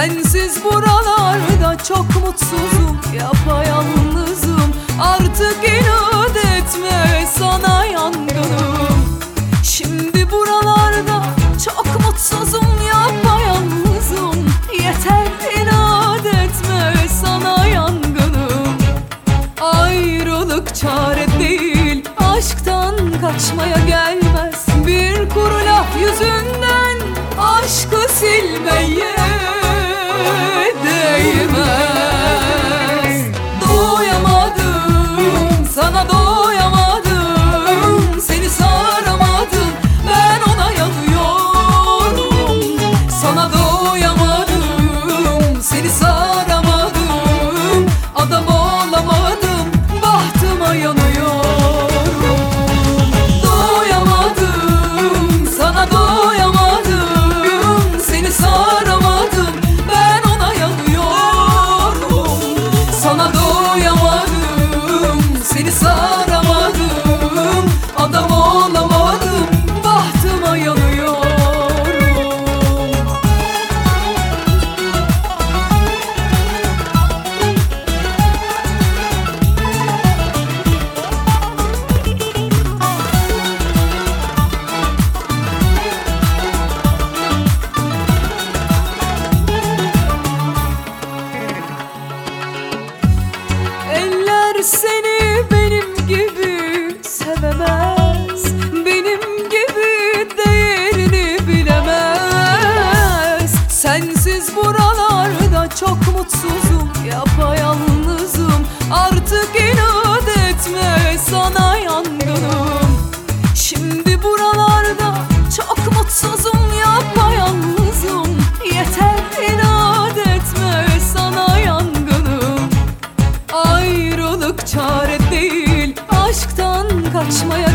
Sensiz buralarda çok mutsuzum, yapayalnızım. Artık inat etme, sana yangınım. Şimdi buralarda çok mutsuzum, yapayalnızım. Yeter inat etme, sana yangınım. Ayrılık çare değil, aşktan kaçmaya gelmez. Bir kuru laf yüzünden aşkı silmeye değmez. Doyamadım, sana doyamadım. Seni saramadım, ben ona yanıyorum. Sana doyamadım, seni saramadım. Adam olamadım, bahtıma yanıyorum. Doyamadım, sana doyamadım. Seni saramadım, ben ona yanıyorum. Sana doyamadım, seni saramadım. Adam olamadım, bahtıma yanıyorum. Eller seni benim gibi sevemez, benim gibi değerini bilemez. Sensiz buralarda çok mutsuzum, yapayalnızım. Artık inat etme, sana yangınım. Şimdi buralarda çok mutsuzum, yapayalnızım. Yeter inat etme, sana yangınım. Ayrılık çare değil, aşktan kaçmaya